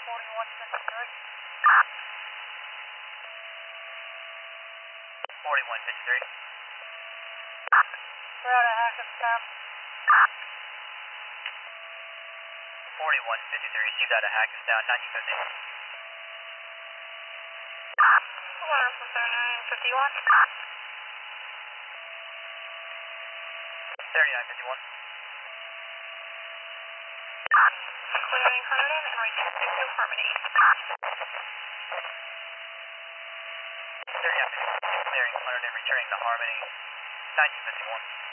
4153. We're out of Hackettstown. 4153, received out of Hackettstown, 1950. 3951. 3951. 2900 and return to New Harmony. 3950, clearing 100 and returning to Harmony, 1951.